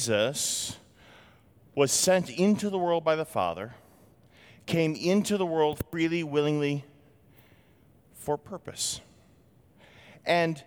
Jesus was sent into the world by the Father, came into the world freely, willingly, for purpose. And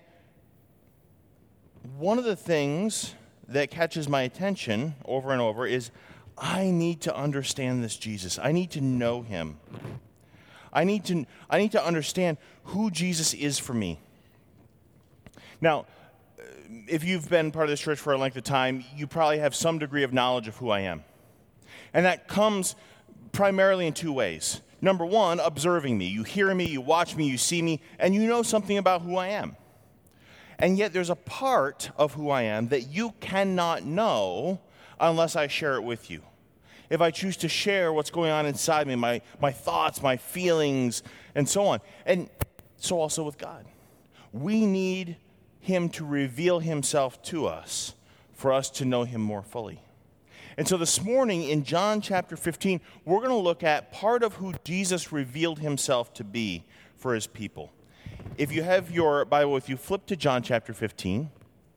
one of the things that catches my attention over and over is I need to understand this Jesus. I need to know him. I need to understand who Jesus is for me. Now, if you've been part of this church for a length of time, you probably have some degree of knowledge of who I am. And that comes primarily in two ways. Number one, observing me. You hear me, you watch me, you see me, and you know something about who I am. And yet there's a part of who I am that you cannot know unless I share it with you. If I choose to share what's going on inside me, my thoughts, my feelings, and so on. And so also with God. We need him to reveal himself to us for us to know him more fully. And so this morning in John chapter 15, we're going to look at part of who Jesus revealed himself to be for his people. If you have your Bible with you, flip to John chapter 15.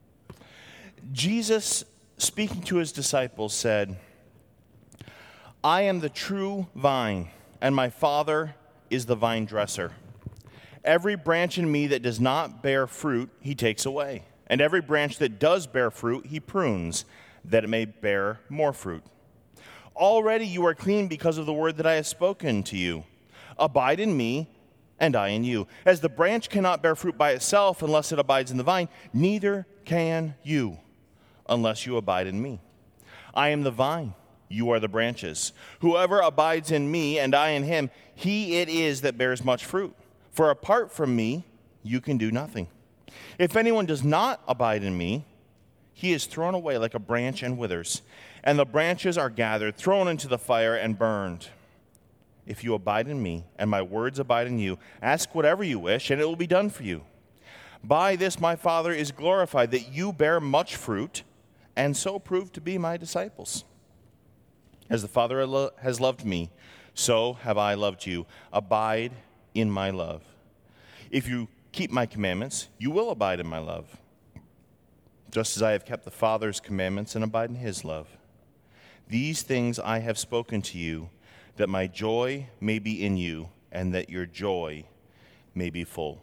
Jesus, speaking to his disciples, said, I am the true vine, and my Father is the vine dresser. Every branch in me that does not bear fruit, he takes away. And every branch that does bear fruit, he prunes, that it may bear more fruit. Already you are clean because of the word that I have spoken to you. Abide in me, and I in you. As the branch cannot bear fruit by itself unless it abides in the vine, neither can you unless you abide in me. I am the vine, you are the branches. Whoever abides in me and I in him, he it is that bears much fruit. For apart from me, you can do nothing. If anyone does not abide in me, he is thrown away like a branch and withers, and the branches are gathered, thrown into the fire, and burned. If you abide in me, and my words abide in you, ask whatever you wish, and it will be done for you. By this my Father is glorified, that you bear much fruit, and so prove to be my disciples. As the Father has loved me, so have I loved you. Abide in my love. If you keep my commandments, you will abide in my love, just as I have kept the Father's commandments and abide in his love. These things I have spoken to you, that my joy may be in you, and that your joy may be full.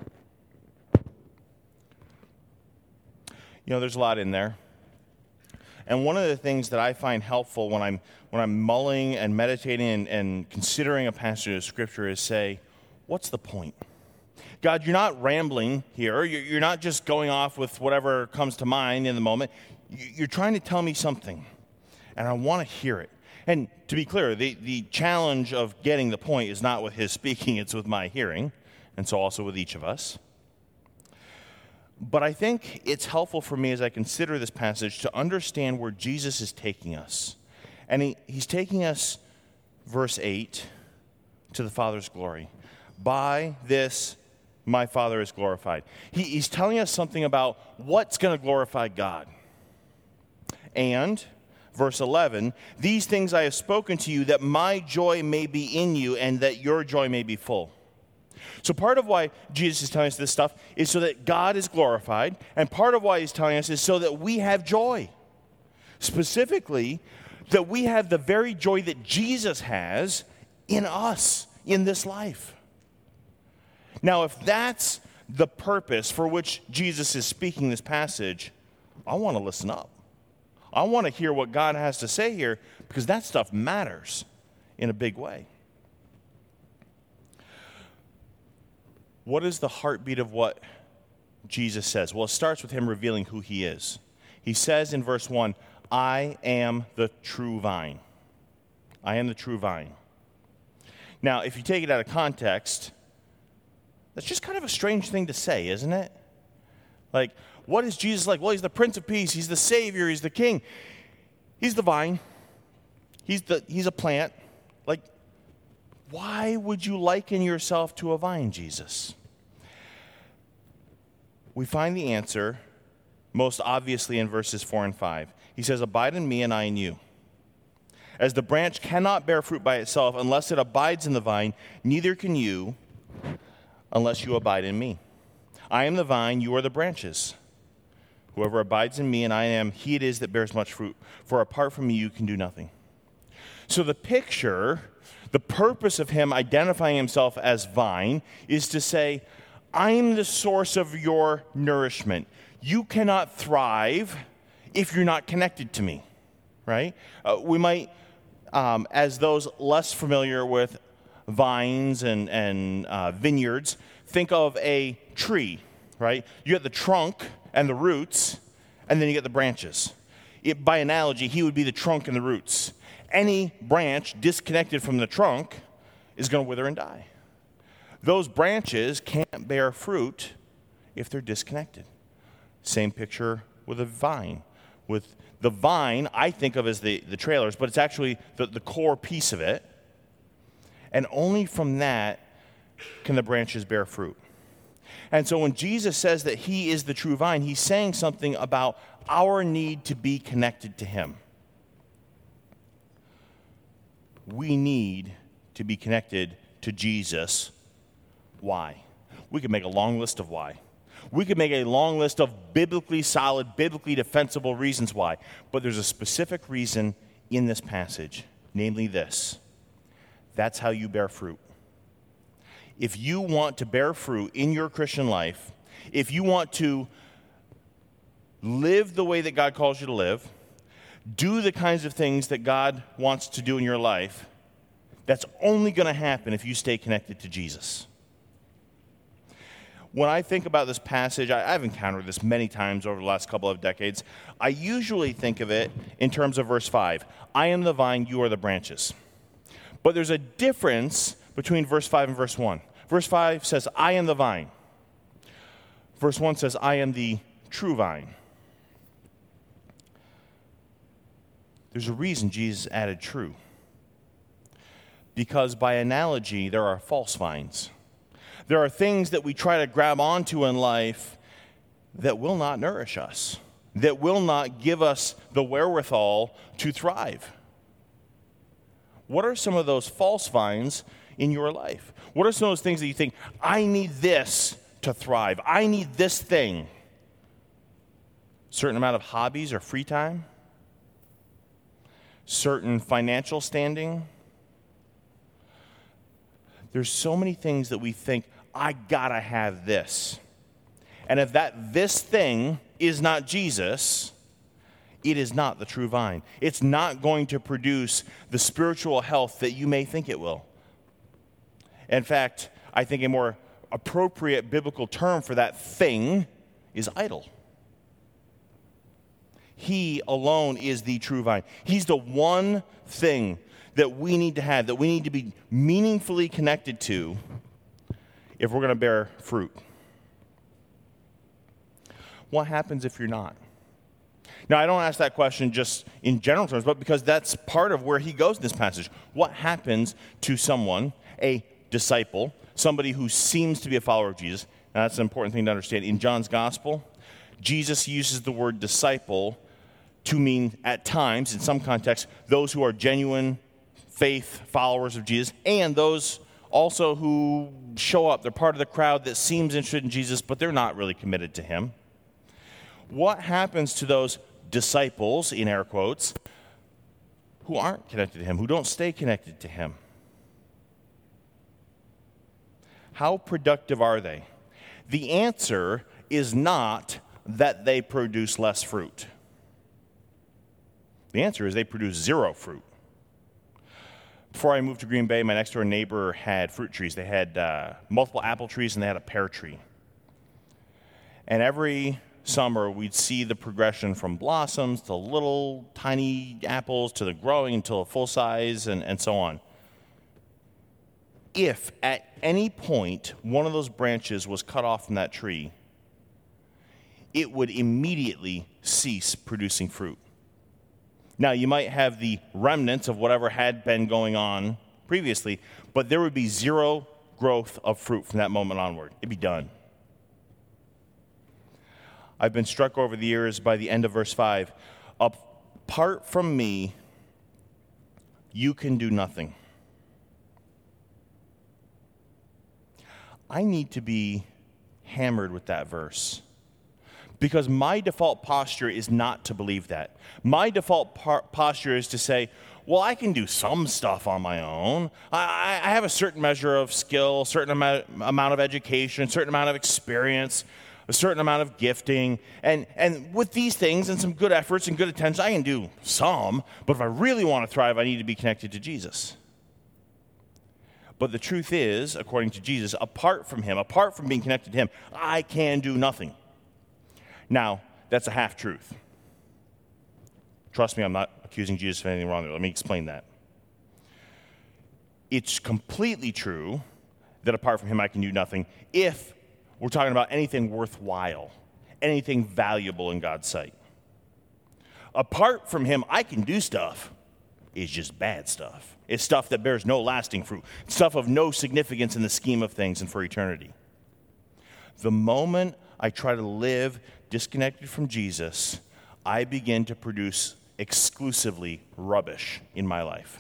You know, there's a lot in there. And one of the things that I find helpful when I'm mulling and meditating and considering a passage of Scripture is say, what's the point? God, you're not rambling here. You're not just going off with whatever comes to mind in the moment. You're trying to tell me something, and I want to hear it. And to be clear, the challenge of getting the point is not with his speaking, it's with my hearing, and so also with each of us. But I think it's helpful for me as I consider this passage to understand where Jesus is taking us. And he's taking us, verse 8, to the Father's glory. By this my Father is glorified. He's telling us something about what's going to glorify God. And, verse 11, these things I have spoken to you, that my joy may be in you, and that your joy may be full. So part of why Jesus is telling us this stuff is so that God is glorified, and part of why he's telling us is so that we have joy. Specifically, that we have the very joy that Jesus has in us, in this life. Now, if that's the purpose for which Jesus is speaking this passage, I want to listen up. I want to hear what God has to say here, because that stuff matters in a big way. What is the heartbeat of what Jesus says? Well, it starts with him revealing who he is. He says in verse 1, I am the true vine. I am the true vine. Now, if you take it out of context, that's just kind of a strange thing to say, isn't it? Like, what is Jesus like? Well, he's the Prince of Peace. He's the Savior. He's the King. He's the vine. He's a plant. Like, why would you liken yourself to a vine, Jesus? We find the answer most obviously in verses 4 and 5. He says, abide in me and I in you. As the branch cannot bear fruit by itself unless it abides in the vine, neither can you unless you abide in me. I am the vine, you are the branches. Whoever abides in me and I am, he it is that bears much fruit. For apart from me, you can do nothing. So the picture, the purpose of him identifying himself as vine is to say, I'm the source of your nourishment. You cannot thrive if you're not connected to me, right? We might, as those less familiar with vines and vineyards, think of a tree, right? You get the trunk and the roots, and then you get the branches. By analogy, he would be the trunk and the roots. Any branch disconnected from the trunk is going to wither and die. Those branches can't bear fruit if they're disconnected. Same picture with a vine. With the vine, I think of as the trailers, but it's actually the core piece of it. And only from that can the branches bear fruit. And so when Jesus says that he is the true vine, he's saying something about our need to be connected to him. We need to be connected to Jesus. Why? We could make a long list of why. We could make a long list of biblically solid, biblically defensible reasons why. But there's a specific reason in this passage, namely this. That's how you bear fruit. If you want to bear fruit in your Christian life, if you want to live the way that God calls you to live, do the kinds of things that God wants to do in your life, that's only going to happen if you stay connected to Jesus. When I think about this passage, I've encountered this many times over the last couple of decades. I usually think of it in terms of verse 5. I am the vine, you are the branches. But there's a difference between verse 5 and verse 1. Verse 5 says, I am the vine. Verse 1 says, I am the true vine. There's a reason Jesus added true. Because by analogy, there are false vines. There are things that we try to grab onto in life that will not nourish us, that will not give us the wherewithal to thrive. What are some of those false vines in your life? What are some of those things that you think, I need this to thrive? I need this thing. Certain amount of hobbies or free time? Certain financial standing? There's so many things that we think, I gotta have this. And if this thing is not Jesus, it is not the true vine. It's not going to produce the spiritual health that you may think it will. In fact, I think a more appropriate biblical term for that thing is idol. He alone is the true vine. He's the one thing that we need to have, that we need to be meaningfully connected to if we're going to bear fruit. What happens if you're not? Now, I don't ask that question just in general terms, but because that's part of where he goes in this passage. What happens to someone, a disciple, somebody who seems to be a follower of Jesus? Now, that's an important thing to understand. In John's gospel, Jesus uses the word disciple to mean, at times, in some contexts, those who are genuine faith followers of Jesus, and those also who show up. They're part of the crowd that seems interested in Jesus, but they're not really committed to him. What happens to those disciples, in air quotes, who aren't connected to him, who don't stay connected to him? How productive are they? The answer is not that they produce less fruit. The answer is they produce zero fruit. Before I moved to Green Bay, my next door neighbor had fruit trees. They had multiple apple trees and they had a pear tree. And every summer, we'd see the progression from blossoms to little tiny apples to the growing until a full size and so on. If at any point one of those branches was cut off from that tree, it would immediately cease producing fruit. Now, you might have the remnants of whatever had been going on previously, but there would be zero growth of fruit from that moment onward. It'd be done. I've been struck over the years by the end of verse 5. Apart from me, you can do nothing. I need to be hammered with that verse Because my default posture is not to believe that. My default posture is to say, well, I can do some stuff on my own. I have a certain measure of skill, a certain amount of education, a certain amount of experience, a certain amount of gifting. And with these things and some good efforts and good attention, I can do some. But if I really want to thrive, I need to be connected to Jesus. But the truth is, according to Jesus, apart from him, apart from being connected to him, I can do nothing. Now, that's a half-truth. Trust me, I'm not accusing Jesus of anything wrong there. Let me explain that. It's completely true that apart from him I can do nothing if we're talking about anything worthwhile, anything valuable in God's sight. Apart from him, I can do stuff. It's just bad stuff. It's stuff that bears no lasting fruit. It's stuff of no significance in the scheme of things and for eternity. The moment I try to live disconnected from Jesus, I begin to produce exclusively rubbish in my life.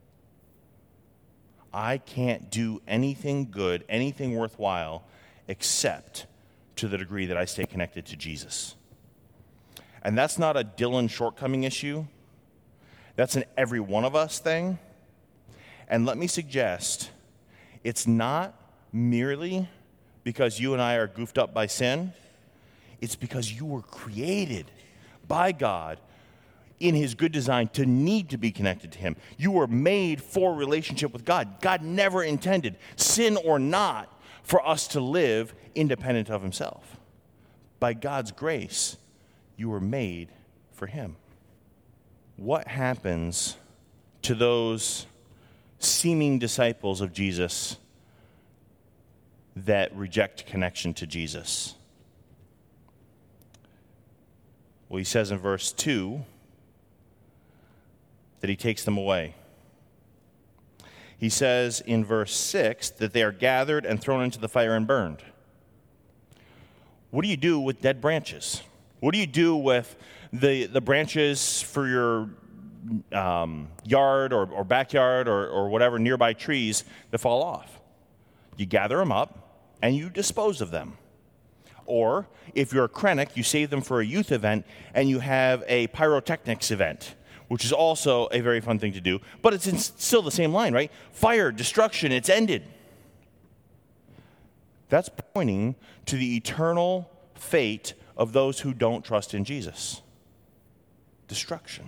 I can't do anything good, anything worthwhile, except to the degree that I stay connected to Jesus. And that's not a Dylan shortcoming issue. That's an every one of us thing. And let me suggest, it's not merely because you and I are goofed up by sin. It's because you were created by God in his good design to need to be connected to him. You were made for relationship with God. God never intended, sin or not, for us to live independent of himself. By God's grace, you were made for him. What happens to those seeming disciples of Jesus that reject connection to Jesus? Well, he says in verse 2 that he takes them away. He says in verse 6 that they are gathered and thrown into the fire and burned. What do you do with dead branches? What do you do with the branches for your yard or backyard or whatever nearby trees that fall off? You gather them up and you dispose of them. Or if you're a Krennic, you save them for a youth event and you have a pyrotechnics event, which is also a very fun thing to do. But it's still the same line, right? Fire, destruction, it's ended. That's pointing to the eternal fate of those who don't trust in Jesus. Destruction.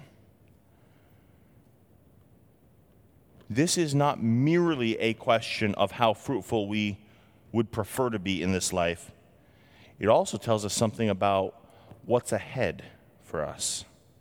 This is not merely a question of how fruitful we would prefer to be in this life. It also tells us something about what's ahead for us.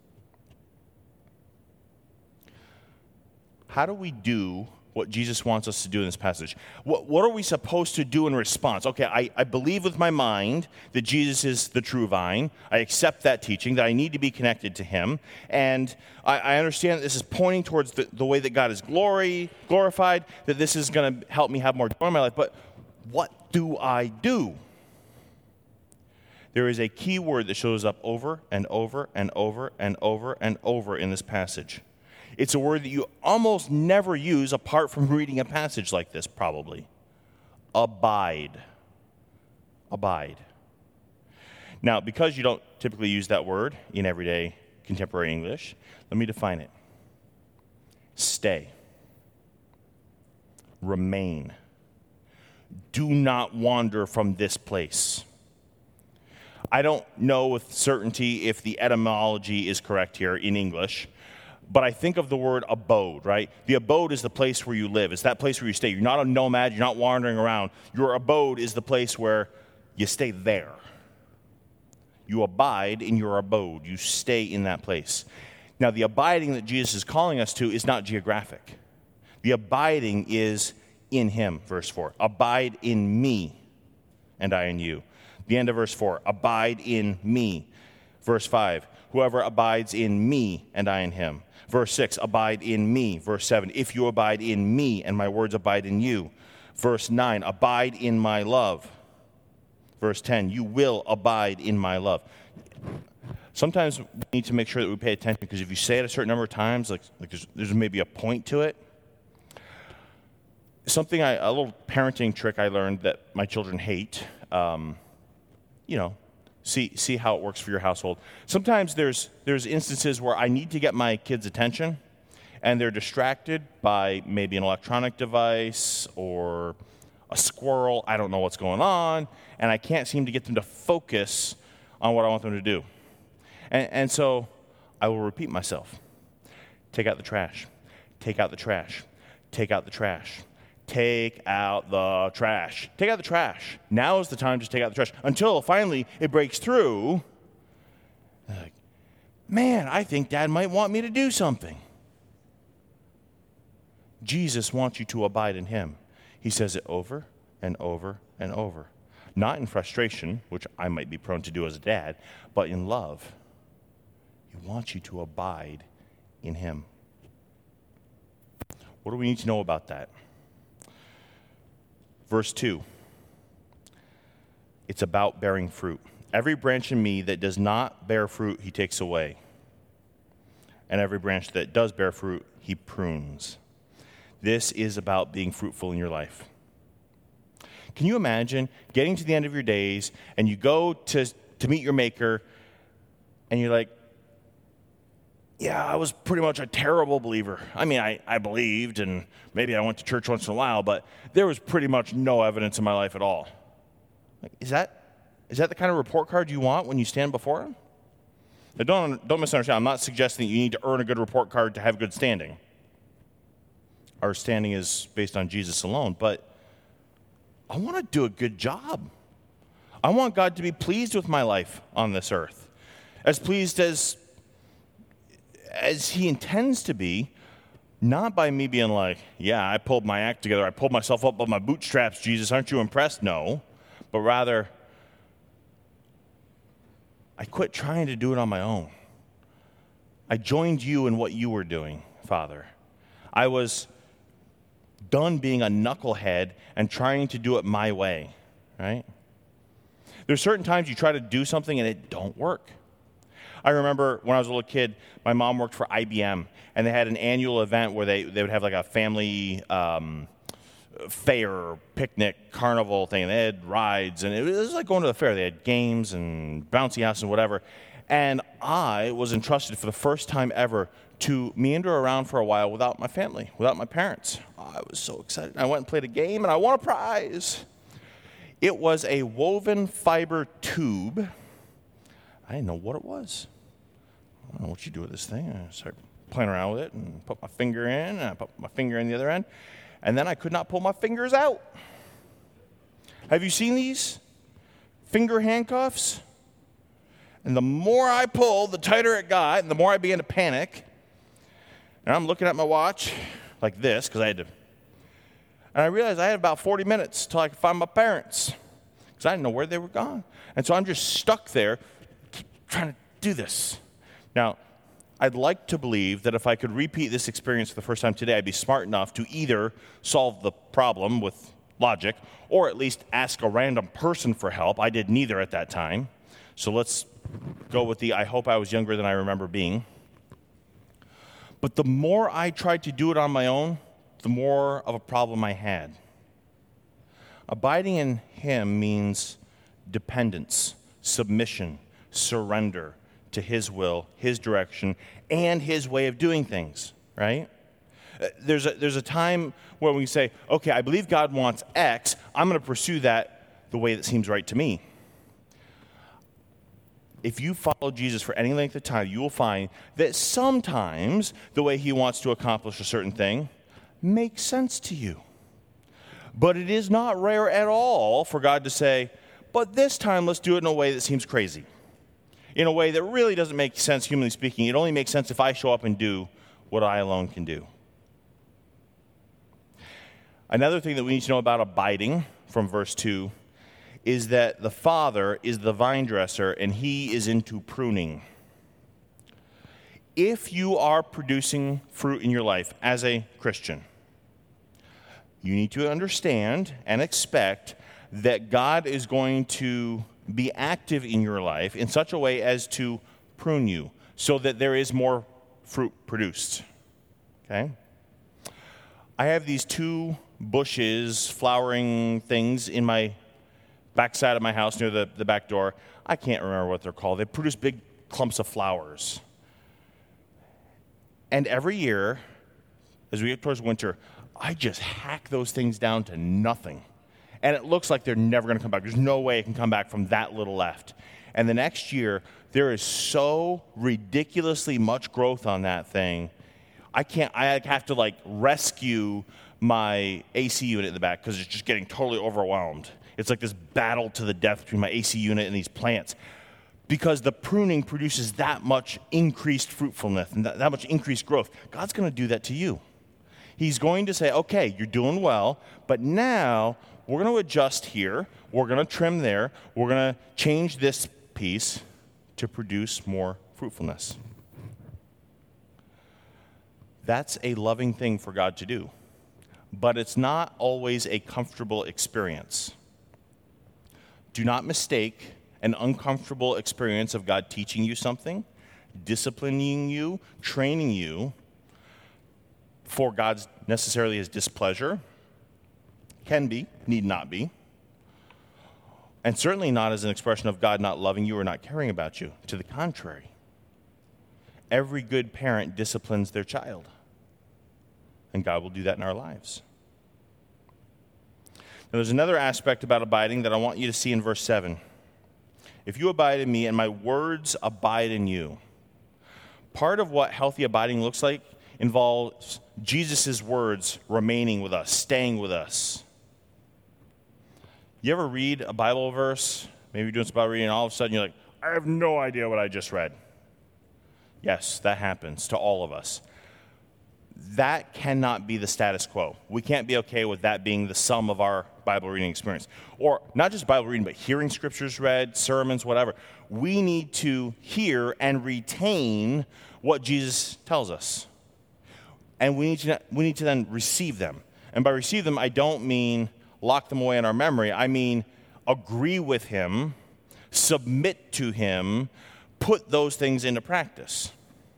How do we do what Jesus wants us to do in this passage? What are we supposed to do in response? Okay, I believe with my mind that Jesus is the true vine. I accept that teaching, that I need to be connected to him. And I understand that this is pointing towards the way that God is glorified, that this is going to help me have more joy in my life. But what do I do? There is a key word that shows up over and over and over and over and over in this passage. It's a word that you almost never use apart from reading a passage like this, probably. Abide. Abide. Now, because you don't typically use that word in everyday contemporary English, let me define it. Stay. Remain. Do not wander from this place. I don't know with certainty if the etymology is correct here in English, but I think of the word abode, right? The abode is the place where you live. It's that place where you stay. You're not a nomad. You're not wandering around. Your abode is the place where you stay there. You abide in your abode. You stay in that place. Now, the abiding that Jesus is calling us to is not geographic. The abiding is in him, verse 4. Abide in me, and I in you. The end of verse 4, abide in me. Verse 5, whoever abides in me and I in him. Verse 6, abide in me. Verse 7, if you abide in me and my words abide in you. Verse 9, abide in my love. Verse 10, you will abide in my love. Sometimes we need to make sure that we pay attention because if you say it a certain number of times, like there's maybe a point to it. A little parenting trick I learned that my children hate, See how it works for your household. Sometimes there's instances where I need to get my kids' attention, and they're distracted by maybe an electronic device or a squirrel. I don't know what's going on, and I can't seem to get them to focus on what I want them to do. And so I will repeat myself. Take out the trash. Take out the trash. Take out the trash. Take out the trash. Take out the trash. Now is the time to take out the trash. Until finally it breaks through. Like, man, I think Dad might want me to do something. Jesus wants you to abide in him. He says it over and over and over. Not in frustration, which I might be prone to do as a dad, but in love. He wants you to abide in him. What do we need to know about that? Verse 2. It's about bearing fruit. Every branch in me that does not bear fruit, he takes away. And every branch that does bear fruit, he prunes. This is about being fruitful in your life. Can you imagine getting to the end of your days and you go to meet your maker and you're like, yeah, I was pretty much a terrible believer. I mean, I believed and maybe I went to church once in a while, but there was pretty much no evidence in my life at all. Like, is that the kind of report card you want when you stand before him? Now, don't misunderstand. I'm not suggesting that you need to earn a good report card to have good standing. Our standing is based on Jesus alone, but I want to do a good job. I want God to be pleased with my life on this earth, as pleased as he intends to be, not by me being like, yeah, I pulled my act together, I pulled myself up by my bootstraps, Jesus, aren't you impressed? No, but rather, I quit trying to do it on my own. I joined you in what you were doing, Father. I was done being a knucklehead and trying to do it my way, right? There's certain times you try to do something and it don't work. I remember when I was a little kid, my mom worked for IBM, and they had an annual event where they would have like a family fair, picnic, carnival thing, and they had rides, and it was like going to the fair. They had games and bouncy house and whatever, and I was entrusted for the first time ever to meander around for a while without my family, without my parents. I was so excited. I went and played a game, and I won a prize. It was a woven fiber tube. I didn't know what it was. I don't know what you do with this thing. I started playing around with it and put my finger in, and I put my finger in the other end, and then I could not pull my fingers out. Have you seen these finger handcuffs? And the more I pulled, the tighter it got, and the more I began to panic. And I'm looking at my watch like this, because I had to. And I realized I had about 40 minutes till I could find my parents, because I didn't know where they were gone. And so I'm just stuck there trying to do this. Now, I'd like to believe that if I could repeat this experience for the first time today, I'd be smart enough to either solve the problem with logic or at least ask a random person for help. I did neither at that time. So let's go with the I hope I was younger than I remember being. But the more I tried to do it on my own, the more of a problem I had. Abiding in him means dependence, submission, surrender to his will, his direction, and his way of doing things, right? There's a time where we say, okay, I believe God wants X. I'm going to pursue that the way that seems right to me. If you follow Jesus for any length of time, you will find that sometimes the way he wants to accomplish a certain thing makes sense to you. But it is not rare at all for God to say, but this time let's do it in a way that seems crazy. In a way that really doesn't make sense, humanly speaking. It only makes sense if I show up and do what I alone can do. Another thing that we need to know about abiding from verse 2 is that the Father is the vine dresser and he is into pruning. If you are producing fruit in your life as a Christian, you need to understand and expect that God is going to be active in your life in such a way as to prune you so that there is more fruit produced. Okay? I have these two bushes, flowering things in my backside of my house near the back door. I can't remember what they're called. They produce big clumps of flowers. And every year, as we get towards winter, I just hack those things down to nothing. And it looks like they're never going to come back. There's no way it can come back from that little left. And the next year, there is so ridiculously much growth on that thing. I have to like rescue my AC unit in the back because it's just getting totally overwhelmed. It's like this battle to the death between my AC unit and these plants because the pruning produces that much increased fruitfulness and that much increased growth. God's going to do that to you. He's going to say, okay, you're doing well, but now we're going to adjust here. We're going to trim there. We're going to change this piece to produce more fruitfulness. That's a loving thing for God to do, but it's not always a comfortable experience. Do not mistake an uncomfortable experience of God teaching you something, disciplining you, training you for God's necessarily his displeasure. Can be, need not be. And certainly not as an expression of God not loving you or not caring about you. To the contrary. Every good parent disciplines their child. And God will do that in our lives. Now, there's another aspect about abiding that I want you to see in verse 7. If you abide in me and my words abide in you. Part of what healthy abiding looks like involves Jesus' words remaining with us, staying with us. You ever read a Bible verse? Maybe you're doing some Bible reading and all of a sudden you're like, I have no idea what I just read. Yes, that happens to all of us. That cannot be the status quo. We can't be okay with that being the sum of our Bible reading experience. Or not just Bible reading, but hearing scriptures read, sermons, whatever. We need to hear and retain what Jesus tells us. And we need to then receive them. And by receive them, I don't mean lock them away in our memory. I mean agree with him, submit to him, put those things into practice.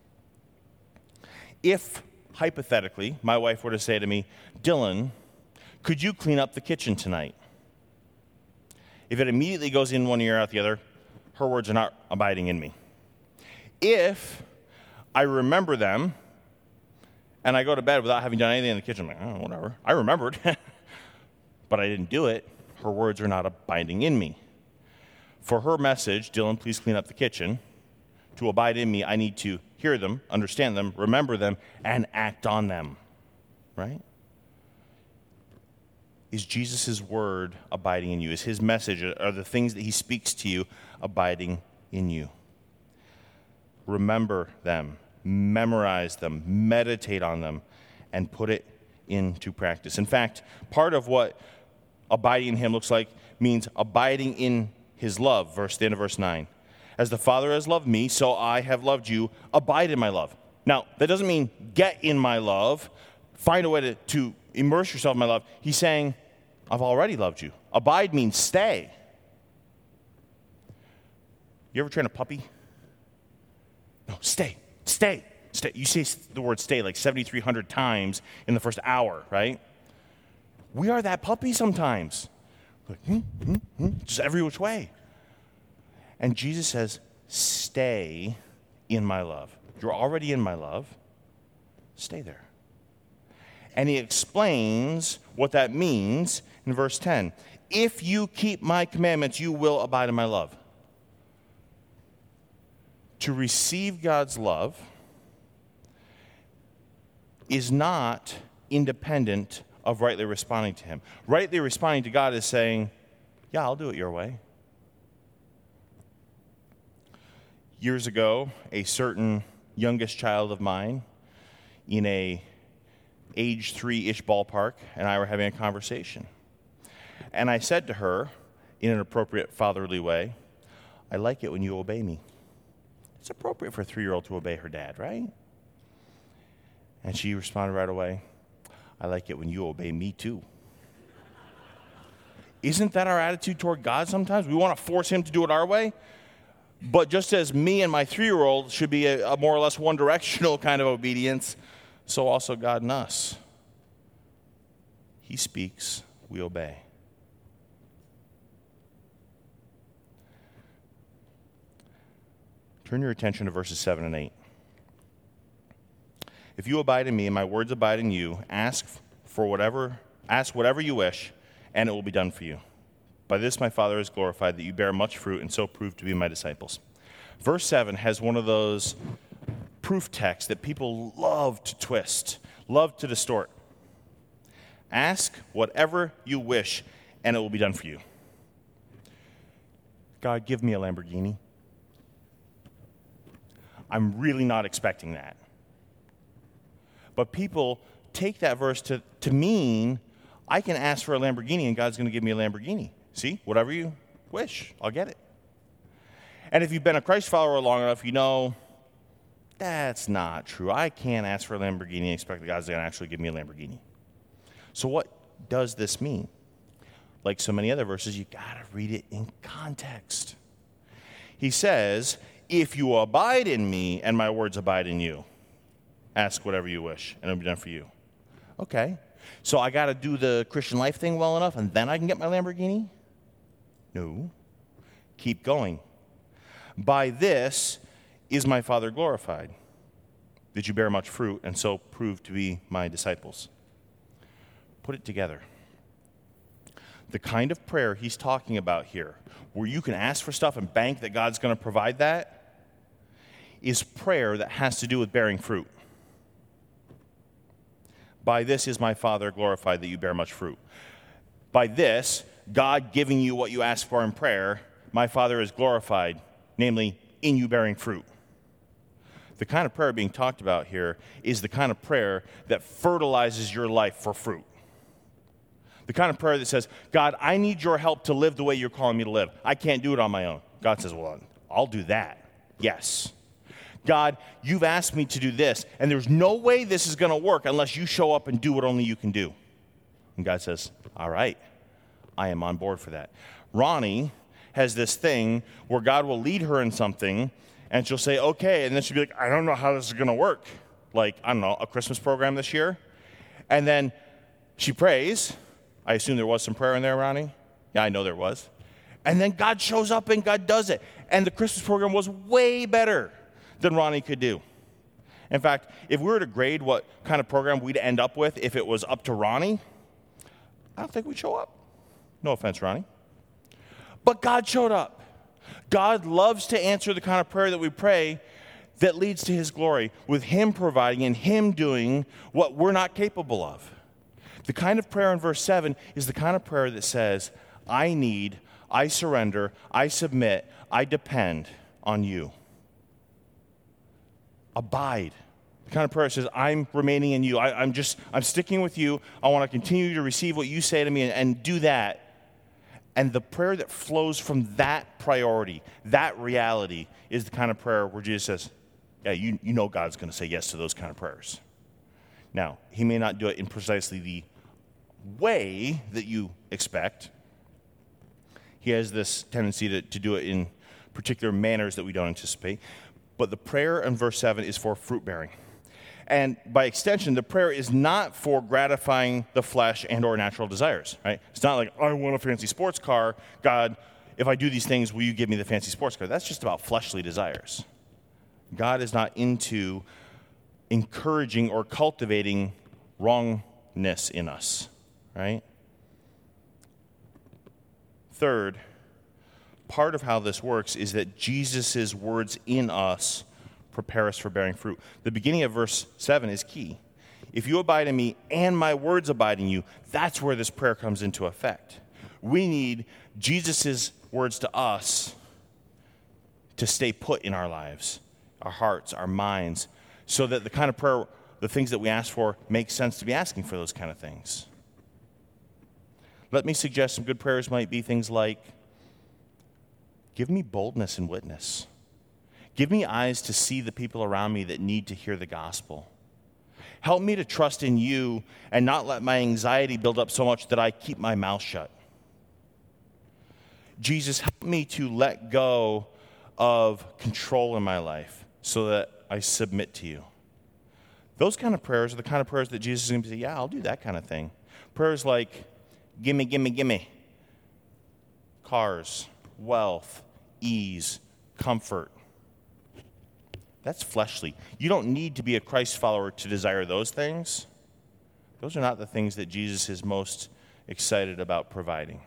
If, hypothetically, my wife were to say to me, Dylan, could you clean up the kitchen tonight? If it immediately goes in one ear, out the other, her words are not abiding in me. If I remember them, and I go to bed without having done anything in the kitchen, I'm like, oh, whatever. I remembered, but I didn't do it. Her words are not abiding in me. For her message, Dylan, please clean up the kitchen, to abide in me, I need to hear them, understand them, remember them, and act on them. Right? Is Jesus' word abiding in you? Is his message, are the things that he speaks to you abiding in you? Remember them, memorize them, meditate on them, and put it into practice. In fact, part of what abiding in him looks like means abiding in his love, the end of verse 9. As the Father has loved me, so I have loved you. Abide in my love. Now, that doesn't mean get in my love. Find a way to immerse yourself in my love. He's saying, I've already loved you. Abide means stay. You ever train a puppy? No, stay. You say the word stay like 7,300 times in the first hour, right? We are that puppy sometimes. Like, just every which way. And Jesus says, stay in my love. You're already in my love. Stay there. And he explains what that means in verse 10. If you keep my commandments, you will abide in my love. To receive God's love is not independent of rightly responding to him. Rightly responding to God is saying, yeah, I'll do it your way. Years ago, a certain youngest child of mine in a age 3-ish ballpark and I were having a conversation. And I said to her, in an appropriate fatherly way, I like it when you obey me. It's appropriate for a 3-year-old to obey her dad, right? And she responded right away, I like it when you obey me too. Isn't that our attitude toward God sometimes? We want to force him to do it our way. But just as me and my 3-year-old should be a more or less one-directional kind of obedience, so also God and us. He speaks, we obey. Turn your attention to verses 7 and 8. If you abide in me and my words abide in you, ask whatever you wish, and it will be done for you. By this my Father is glorified, that you bear much fruit and so prove to be my disciples. Verse 7 has one of those proof texts that people love to twist, love to distort. Ask whatever you wish, and it will be done for you. God, give me a Lamborghini. I'm really not expecting that. But people take that verse to mean I can ask for a Lamborghini and God's going to give me a Lamborghini. See, whatever you wish, I'll get it. And if you've been a Christ follower long enough, you know that's not true. I can't ask for a Lamborghini and expect that God's going to actually give me a Lamborghini. So what does this mean? Like so many other verses, you got to read it in context. He says, if you abide in me and my words abide in you, ask whatever you wish, and it'll be done for you. Okay, so I got to do the Christian life thing well enough, and then I can get my Lamborghini? No. Keep going. By this is my Father glorified, that you bear much fruit, and so prove to be my disciples. Put it together. The kind of prayer he's talking about here, where you can ask for stuff and bank that God's going to provide that, is prayer that has to do with bearing fruit. By this is my Father glorified, that you bear much fruit. By this, God giving you what you ask for in prayer, my Father is glorified, namely, in you bearing fruit. The kind of prayer being talked about here is the kind of prayer that fertilizes your life for fruit. The kind of prayer that says, God, I need your help to live the way you're calling me to live. I can't do it on my own. God says, well, I'll do that. Yes. God, you've asked me to do this, and there's no way this is going to work unless you show up and do what only you can do. And God says, all right, I am on board for that. Ronnie has this thing where God will lead her in something, and she'll say, okay, and then she'll be like, I don't know how this is going to work. Like, I don't know, a Christmas program this year. And then she prays. I assume there was some prayer in there, Ronnie? Yeah, I know there was. And then God shows up and God does it. And the Christmas program was way better than Ronnie could do. In fact, if we were to grade what kind of program we'd end up with if it was up to Ronnie, I don't think we'd show up. No offense, Ronnie. But God showed up. God loves to answer the kind of prayer that we pray that leads to his glory, with him providing and him doing what we're not capable of. The kind of prayer in verse 7 is the kind of prayer that says, I need, I surrender, I submit, I depend on you. Abide. The kind of prayer that says, I'm remaining in you. I'm sticking with you. I want to continue to receive what you say to me and do that. And the prayer that flows from that priority, that reality, is the kind of prayer where Jesus says, yeah, you know God's going to say yes to those kind of prayers. Now, he may not do it in precisely the way that you expect. He has this tendency to do it in particular manners that we don't anticipate. But the prayer in verse 7 is for fruit bearing. And by extension, the prayer is not for gratifying the flesh and or natural desires, right? It's not like, I want a fancy sports car. God, if I do these things, will you give me the fancy sports car? That's just about fleshly desires. God is not into encouraging or cultivating wrongness in us, right? Third, part of how this works is that Jesus' words in us prepare us for bearing fruit. The beginning of verse 7 is key. If you abide in me and my words abide in you, that's where this prayer comes into effect. We need Jesus' words to us to stay put in our lives, our hearts, our minds, so that the kind of prayer, the things that we ask for, make sense to be asking for those kind of things. Let me suggest some good prayers might be things like, give me boldness and witness. Give me eyes to see the people around me that need to hear the gospel. Help me to trust in you and not let my anxiety build up so much that I keep my mouth shut. Jesus, help me to let go of control in my life so that I submit to you. Those kind of prayers are the kind of prayers that Jesus is going to say, yeah, I'll do that kind of thing. Prayers like, gimme, gimme, gimme. Cars, wealth, ease, comfort. That's fleshly. You don't need to be a Christ follower to desire those things. Those are not the things that Jesus is most excited about providing.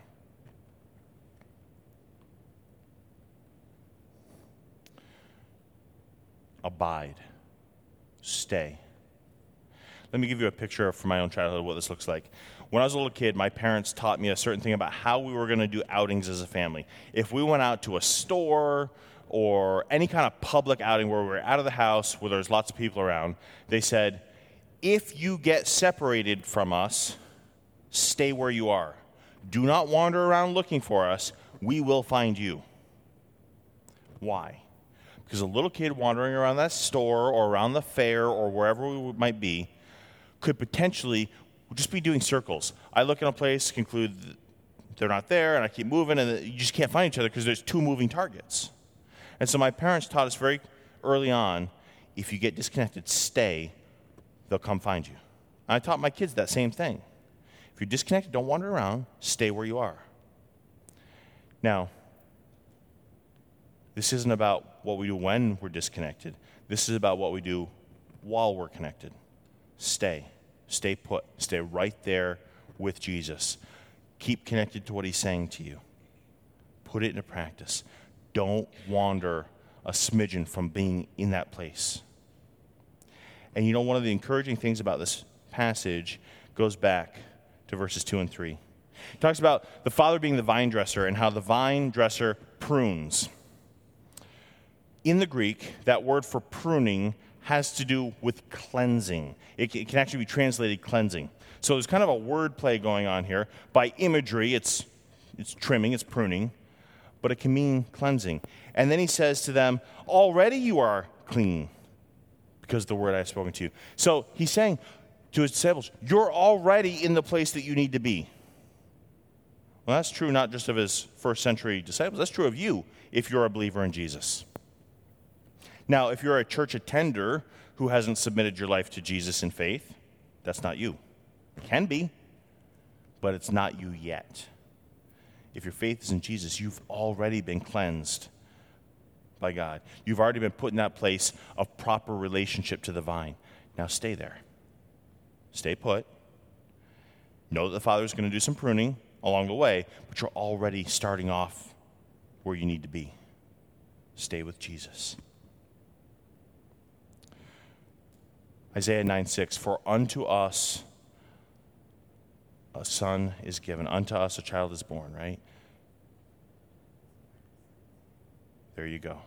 Abide. Stay. Let me give you a picture from my own childhood of what this looks like. When I was a little kid, my parents taught me a certain thing about how we were going to do outings as a family. If we went out to a store or any kind of public outing where we were out of the house, where there's lots of people around, they said, if you get separated from us, stay where you are. Do not wander around looking for us. We will find you. Why? Because a little kid wandering around that store or around the fair or wherever we might be could potentially just be doing circles. I look in a place, conclude they're not there, and I keep moving, and you just can't find each other because there's two moving targets. And so my parents taught us very early on, if you get disconnected, stay, they'll come find you. And I taught my kids that same thing. If you're disconnected, don't wander around, stay where you are. Now, this isn't about what we do when we're disconnected. This is about what we do while we're connected. Stay. Stay put. Stay right there with Jesus. Keep connected to what he's saying to you. Put it into practice. Don't wander a smidgen from being in that place. And you know, one of the encouraging things about this passage goes back to verses 2 and 3. It talks about the Father being the vine dresser and how the vine dresser prunes. In the Greek, that word for pruning has to do with cleansing. It can actually be translated cleansing. So there's kind of a word play going on here. By imagery, it's trimming, it's pruning, but it can mean cleansing. And then he says to them, already you are clean because of the word I have spoken to you. So he's saying to his disciples, you're already in the place that you need to be. Well, that's true not just of his first century disciples. That's true of you if you're a believer in Jesus. Now, if you're a church attender who hasn't submitted your life to Jesus in faith, that's not you. It can be, but it's not you yet. If your faith is in Jesus, you've already been cleansed by God. You've already been put in that place of proper relationship to the vine. Now stay there. Stay put. Know that the Father's going to do some pruning along the way, but you're already starting off where you need to be. Stay with Jesus. Isaiah 9:6, for unto us a son is given, unto us a child is born, right? There you go.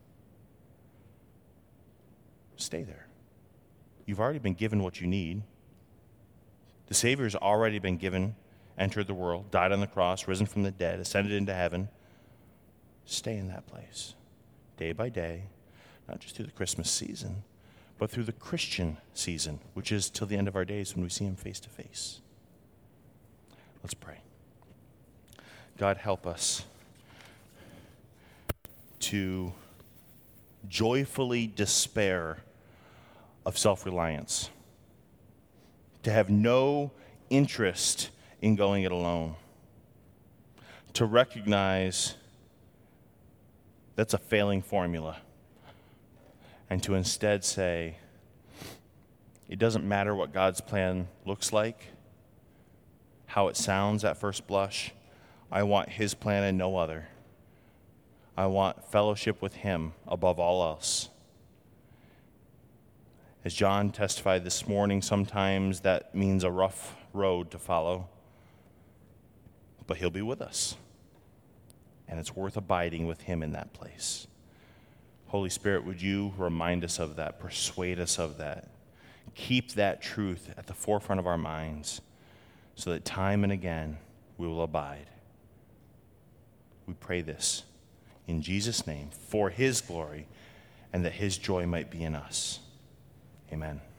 Stay there. You've already been given what you need. The Savior's already been given, entered the world, died on the cross, risen from the dead, ascended into heaven. Stay in that place, day by day, not just through the Christmas season, but through the Christian season, which is till the end of our days when we see him face to face. Let's pray. God, help us to joyfully despair of self-reliance, to have no interest in going it alone, to recognize that's a failing formula, and to instead say, it doesn't matter what God's plan looks like, how it sounds at first blush. I want his plan and no other. I want fellowship with him above all else. As John testified this morning, sometimes that means a rough road to follow, but he'll be with us. And it's worth abiding with him in that place. Holy Spirit, would you remind us of that, persuade us of that, keep that truth at the forefront of our minds so that time and again we will abide. We pray this in Jesus' name for his glory and that his joy might be in us. Amen.